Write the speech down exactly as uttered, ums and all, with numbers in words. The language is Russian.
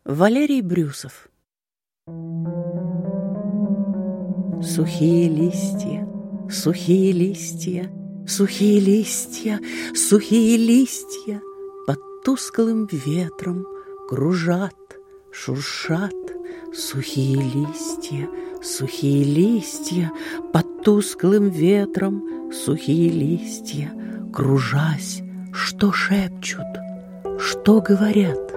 Валерий Брюсов. Сухие листья, сухие листья, сухие листья, сухие листья под тусклым ветром кружат, шуршат. Сухие листья, сухие листья под тусклым ветром, сухие листья, кружась, что шепчут, что говорят.